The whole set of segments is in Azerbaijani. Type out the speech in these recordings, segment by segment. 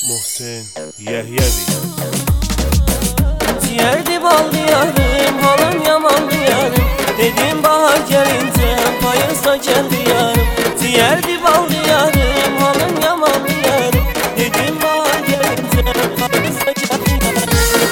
Muhsin Yehyevi. Ciğerdi baldı yarım, halım yamandı yarım. Dedim bahar gelince payızla geldi yarım. Ciğerdi baldı yarım, halım yamandı yarım. Dedim bahar gelince payızla geldi yarım.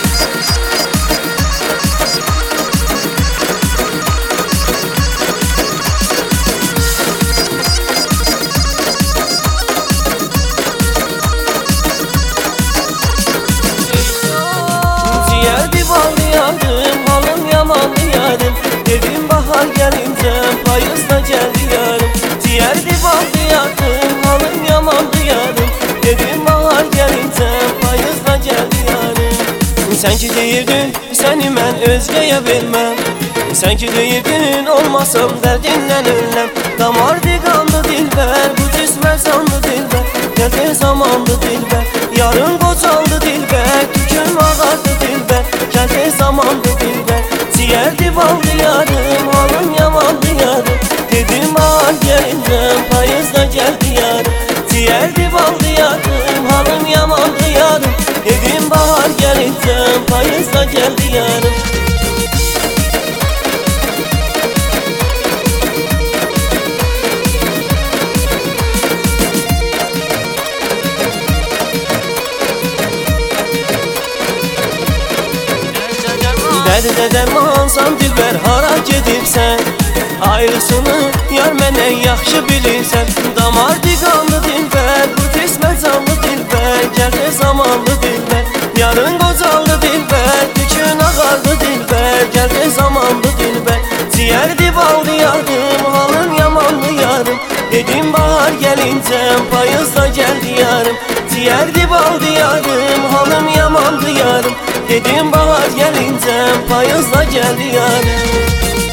Ciğerdi baldı yarım, halım yamandı yarım. Dedim bahar gelince payızla geldi yarım. Ciğerdi baldı yarım, halım yamandı yarım. Dedim bahar gelince payızla geldi yarım. Sen ki deyirdin, seni mən özgəyə verməm. Sen ki deyirdin, olmasam dərdindən öləm. Damardı qandı dilbər, bu cismə sandı dilbər. Ne tez zamandı dilbər, yarın qocaldı dilbər. Tüküm ağardı dilbər, ne tez zamandı dilbər. Ciğerdi baldı yarım, halım yamandı yarım. Dedim bahar gelince payızla geldi yarım. Ciğerdi baldı yarım, halım yamandı yarım. Dedim bahar gelince payızla geldi yarım. Dərdə dərmansan dilbər, hara gedirsən? Ayrısını yar məndən yaxşı bilirsən. Damardı qanlı dilbər, bu cismə canlı dilbər. Gəldi zamanlı dilbər, yarın qocaldı dilbər. Tükün ağardı dilbər, gəldi zamanlı dilbər. Ciğerdi baldı yarım, halım yamandı yarım. Dedim bahar gelince payızla geldi yarım. Ciğerdi baldı yarım, halım yamandı yarım. Dedim bahar gelince payızla geldi yarım.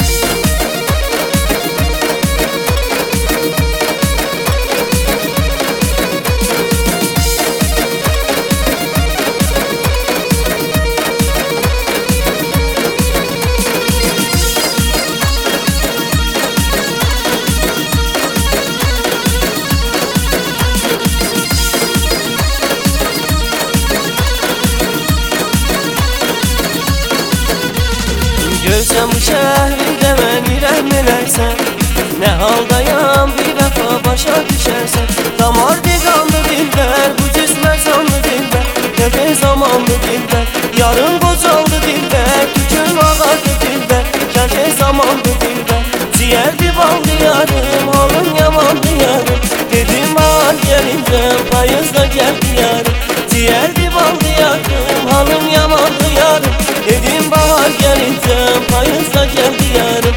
Görsən bu şəhərdə məni rəhm elərsən. Nə haldayam bir dəfə başa düşərsən. Damardı qanlı dilbər, bu cismə canlı dilbər. Ne tez zamanlı dilbər, yarın qocaldı dilbər. Tükün ağardı dilbər, ne tez zamanlı dilbər. Ciğerdi baldı yarım, halım yamandı yarım. Dedim bahar gelince payızla geldi yarım. Ciğerdi baldı yarım, halım yamandı yarım. Dedim bahar gelince payızla geldi yarım.